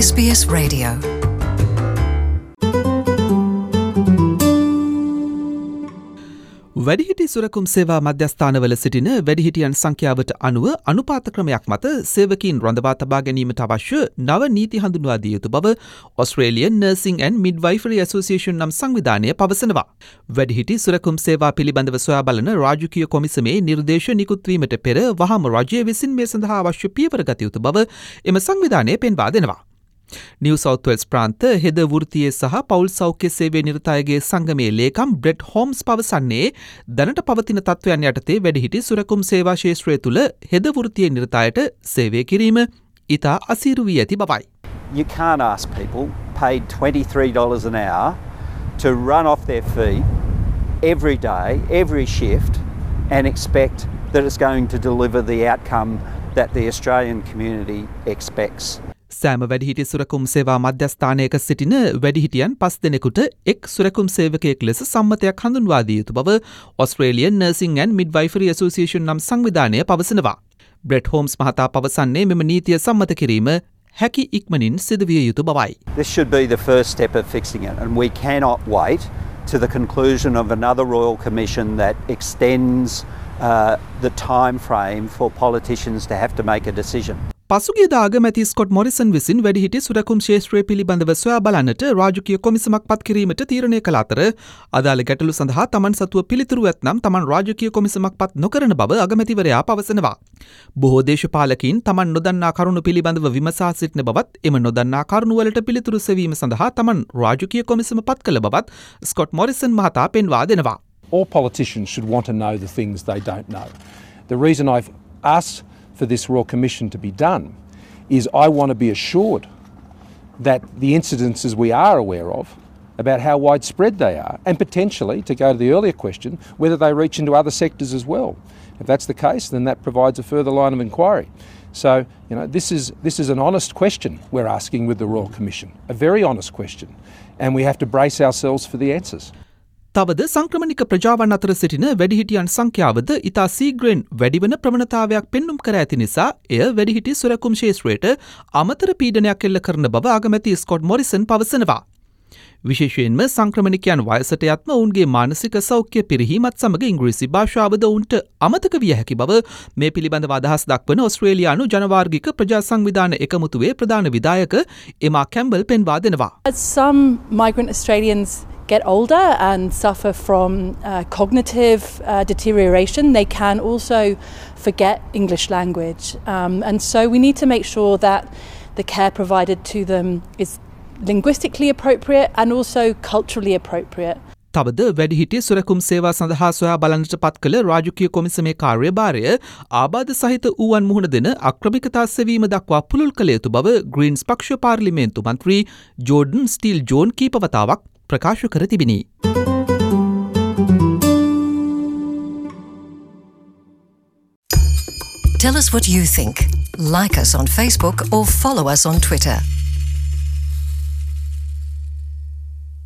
SBS Radio. වැඩිහිටි සුරකුම් සේවා මධ්‍යස්ථානවල සිටින වැඩිහිටියන් සංඛ්‍යාවට අනුව අනුපාත ක්‍රමයක් මත සේවකීන් රඳවා තබා ගැනීමට අවශ්‍ය නව නීති හඳුන්වා දිය යුතු බව Australian Nursing and Midwifery Association නම් සංවිධානය පවසනවා. වැඩිහිටි සුරකුම් සේවා පිළිබඳව සොයා බලන රාජකීය කොමිසමේ නිර්දේශ නිකුත් වීමට පෙර වහාම රජය විසින් මේ සඳහා අවශ්‍ය පියවර ගත යුතු බව එම සංවිධානය පෙන්වා දෙනවා. නිව් සවුත් වෙල්ස් ප්‍රාන්ත හෙද වෘතියේ සහ පවුල් සෞඛ්‍ය සේවය නිරතයගේ සංගමේ ලේකම් බ්‍රෙඩ් හෝම්ස් පවසන්නේ දැනට පවතින තත්ත්වයන් යටතේ වැඩිහිටි සුරකුම් සේවා ශේෂ්ත්‍රය තුළ හෙද වෘතියේ නිරතයට සේවය කිරීම ඉතා අසීරු වී ඇති බවයි. You can't ask people paid $23 an hour to run off their feet every day, every shift and expect that it's going to deliver the outcome that the Australian community expects. සෑම වැඩිහිටි සුරකුම් සේවා මධ්‍යස්ථානයක සිටින වැඩිහිටියන් 5 දෙනෙකුට එක් සුරකුම් සේවකයෙක් ලෙස සම්මතයක් හඳුන්වා දිය යුතු බව Australian Nursing and Midwifery Association නම් සංවිධානය පවසනවා. බ්‍රෙඩ් හෝම්ස් මහතා පවසන්නේ මෙම නීතිය සම්මත කිරීම හැකි ඉක්මනින් සිදු විය යුතු බවයි. This should be the first step of fixing it, and we cannot wait to the conclusion of another Royal Commission that extends the time frame for politicians to have to make a decision. පසුගියදා අගමැති Scott Morrison විසින් වැඩිහිටි සුරකුම් ශේෂ්ත්‍රය පිළිබඳව සොයා බලන්නට රාජකීය කොමිසමක් පත් කිරීමට තීරණය කළ අතර අදාළ ගැටලු සඳහා තමන් සතුව පිළිතුරු ඇතනම් තමන් රාජකීය කොමිසමක් පත් නොකරන බව අගමැතිවරයා පවසනවා. බොහෝ දේශපාලකයින් තමන් නොදන්නා කරුණු පිළිබඳව විමසා සිටින බවත් එම නොදන්නා කරුණු වලට පිළිතුරු සෙවීම සඳහා තමන් රාජකීය කොමිසම පත් කළ බවත් ස්කොට් මොරිසන් මහතා පෙන්වා දෙනවා. All politicians should want to know the things they don't know. The reason I've asked for this Royal Commission to be done is I want to be assured that the incidences we are aware of about how widespread they are, and potentially, to go to the earlier question, whether they reach into other sectors as well. If that's the case, then that provides a further line of inquiry. So, this is an honest question we're asking with the Royal Commission, a very honest question, and we have to brace ourselves for the answers. තවද සංක්‍රමණික ප්‍රජාවන් අතර සිටින වැඩිහිටියන් සංඛ්‍යාවද ඉතා සීග්‍රයෙන් වැඩිවන ප්‍රවණතාවයක් පෙන්නුම් කර ඇති නිසා එය වැඩිහිටි සුරකුම් ශේෂ්ත්‍රයට අමතර පීඩනයක් එල්ල කරන බව අගමැති ස්කොට් මොරිසන් පවසනවා. විශේෂයෙන්ම සංක්‍රමණිකයන් වයසට යත්ම ඔවුන්ගේ මානසික සෞඛ්‍ය පිරිහීමත් සමග ඉංග්‍රීසි භාෂාවද ඔවුන්ට අමතක විය හැකි බව මේ පිළිබඳව අදහස් දක්වන ඔස්ට්‍රේලියානු ජනවාර්ගික ප්‍රජා සංවිධාන එකමුතුවේ ප්‍රධාන විධායක එමා කැම්බල් පෙන්වා දෙනවා. Some migrant Australians get older and suffer from cognitive deterioration, they can also forget English language. And so we need to make sure that the care provided to them is linguistically appropriate and also culturally appropriate. තවද වැඩිහිටිය සුරකුම් සේවා සඳහා සොයා බලන්නට පත් කළ රාජකීය කොමිසමේ කාර්යභාරය ආබාධ සහිත වූවන් මුහුණ දෙන අක්‍රමිකතා සෙවීම දක්වා පුළුල් කළ යුතු බව ග්‍රීන්ස් පක්ෂ පාර්ලිමේන්තු මන්ත්‍රී ජෝඩන් ස්ටීල් ජෝන් කීපවතාවක් ප්‍රකාශ කර තිබිනි. Tell us what you think. Like us on Facebook or follow us on Twitter.